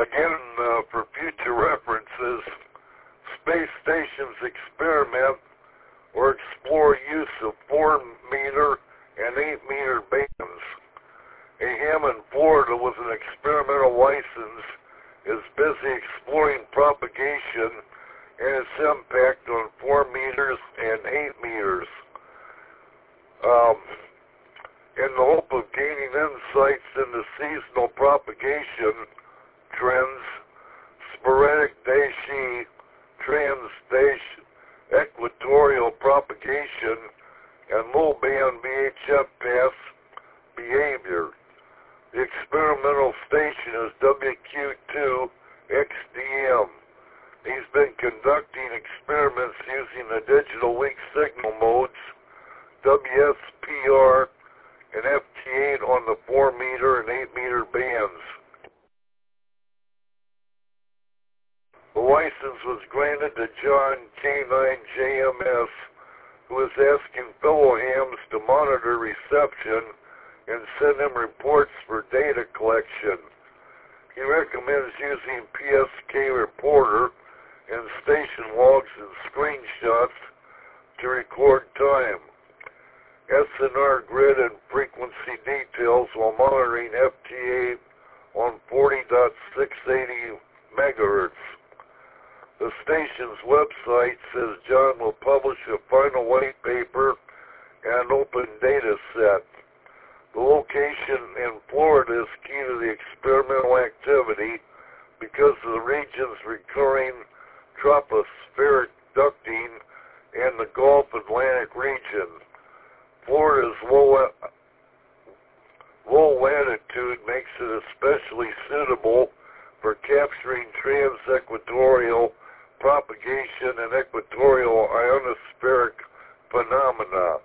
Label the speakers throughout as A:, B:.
A: Again, for future references, space stations experiment or explore use of 4-meter and 8-meter bands. A Hammond, Florida, with an experimental license, is busy exploring propagation and its impact on 4 meters and 8 meters. In the hope of gaining insights into seasonal propagation trends, sporadic daisy, equatorial propagation, and low-band VHF path behavior. The experimental station is WQ2-XDM. He's been conducting experiments using the digital weak signal modes, WSPR and FT8 on the 4-meter and 8-meter bands. The license was granted to John K9JMS, who is asking fellow hams to monitor reception and send him reports for data collection. He recommends using PSK Reporter and station logs and screenshots to record time, SNR grid and frequency details while monitoring FT8 on 40.680 megahertz. The station's website says John will publish a final white paper and open data set. The location in Florida is key to the experimental activity because of the region's recurring tropospheric ducting and the Gulf Atlantic region. Florida's low latitude makes it especially suitable for capturing trans-equatorial propagation and equatorial ionospheric phenomena.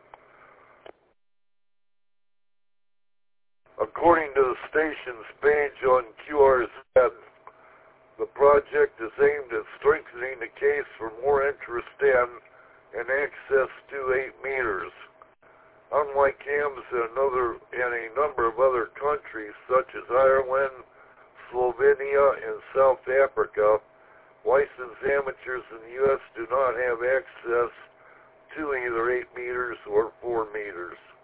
A: According to the station's page on QRZ, the project is aimed at strengthening the case for more interest in and access to 8 meters. Unlike hams in a number of other countries such as Ireland, Slovenia, and South Africa, licensed amateurs in the U.S. do not have access to either 8 meters or 4 meters.